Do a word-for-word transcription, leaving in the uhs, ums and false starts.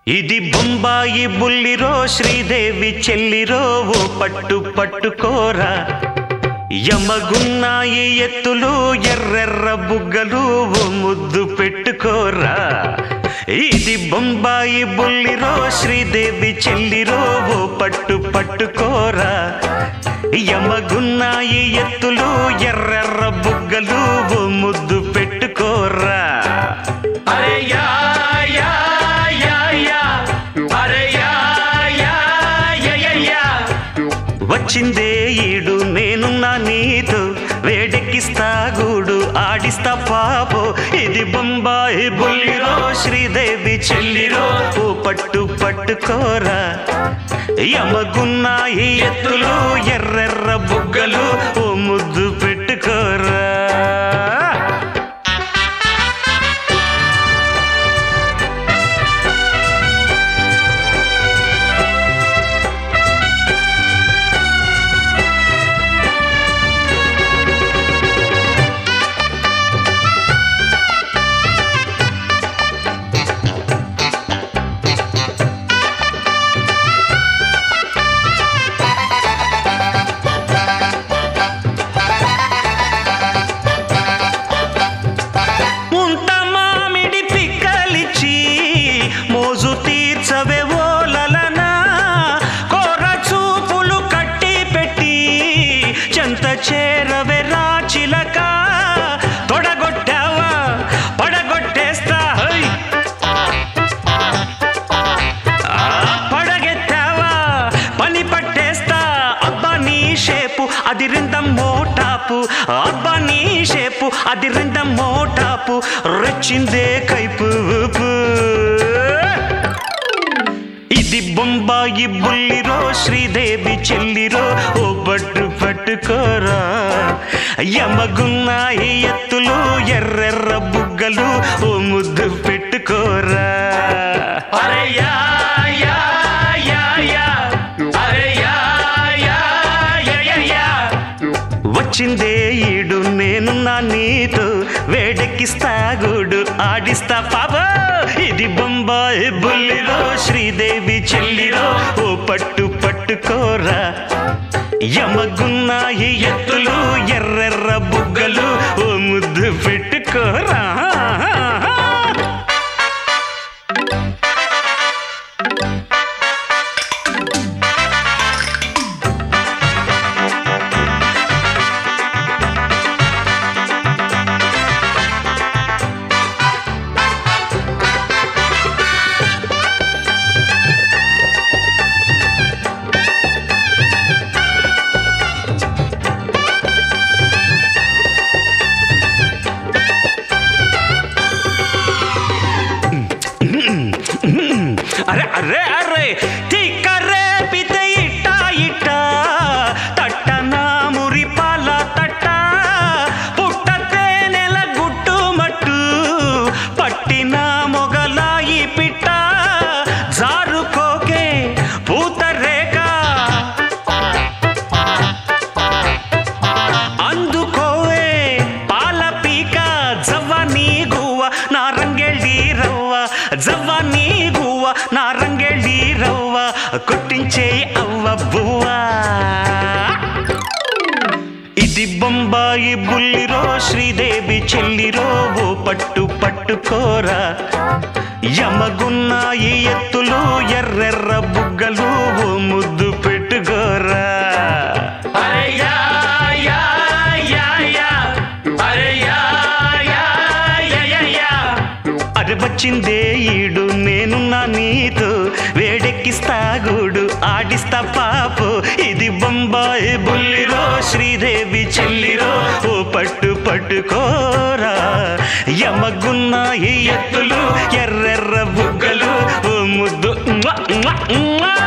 ఇది బొంబాయి బుల్లిరో శ్రీదేవి చెల్లిరో ఓ పట్టు పట్టుకోరా యమగున్నాయి ఎత్తులు ఎర్రెర్ర బుగ్గలు ఓ ముద్దు పెట్టుకోరా ఇది బొంబాయి బుల్లిరో శ్రీదేవి చెల్లిరో ఓ పట్టు పట్టుకోరా యమగున్నాయి ఎత్తులు ఎర్రెర్ర బుగ్గలు ఓ ముద్దు పెట్టుకోరా అరే యా యా యా యా అరే యా యా యా యా వచ్చిందే ఈడు నేనున్నా నీతో వేడెక్కిస్తా గూడు ఆడిస్తా పాపో ఇది బొంబాయి బుల్లిరో శ్రీదేవి చెల్లిరో ఓ పట్టు పట్టుకోరా యమగున్నాయి ఎత్తులు ఎర్రెర్ర బుగ్గలు ఓ ముద్దు పెట్టుకోరా మోజు తీర్చవే ఓలలనా కోర చూపులు కట్టి పెట్టి చెంత చేరవే రాచిలక తొడగొట్టావా పడగొట్టేస్తా పడగెత్తావా పని పట్టేస్తా అబ్బా నీ షేపు అది రిందం మోటాపు అబ్బా నీ షేపు అది రిందం మోటాపు రెచ్చిందే కైపు ఇది బొంబాయి బుల్లిరో శ్రీదేవి చెల్లిరో ఓ పట్టు పట్టుకోరా యమగున్నాయి ఎత్తులు ఎర్రెర్ర బుగ్గలు ఓ ముద్దు పెట్టుకోరా అరే యా యా యా యా అరే యా యా యా యా వచ్చిందే ఈడు నేనున్నా నీతో వేడెక్కిస్తా గూడు ఆడిస్తా పాపా ఇది బొంబాయి బుల్లిరో శ్రీదేవి చెల్లిరో ఓ పట్టు పట్టుకోరా యమగున్నాయి ఎత్తులు ఎర్రెర్ర బుగ్గలు ఓ ముద్దు పెట్టుకోరా అరే అరే అరే తిక్కరే పితే ఇట్ట ఇట్ట తట్టన మురి పాల తట్ట పుట్టతే నెల గుట్టు మట్టు పట్టిన మొగలాయి పిట్ట జారుకోకే పూతరేక అందుకోవే పాల పీక జవ్వని గువ్వ నారంగెళ్ళి రవ్వ జవ్వని నా రంగెళ్ళి రవ్వ కొట్టించే అవ్వ బువ్వా ఇది బొంబాయి బుల్లిరో శ్రీదేవి చెల్లిరో ఓ పట్టు పట్టుకోరా యమగున్నాయి ఎత్తులు ఎర్రెర్ర బుగ్గలు ఓ ముద్దు పెట్టుకోరా అరే యా యా యా యా అరే యా యా యా యా అరే వచ్చిందే ఈడు నేనున్నా నీతో వేడెక్కిస్తా గూడు ఆడిస్తా పాపో ఇది బొంబాయి బుల్లిరో శ్రీదేవి చెల్లిరో ఓ పట్టు పట్టుకోరా యమగున్నాయి ఎత్తులు ఎర్రెర్ర బుగ్గలు ఓ ముద్దు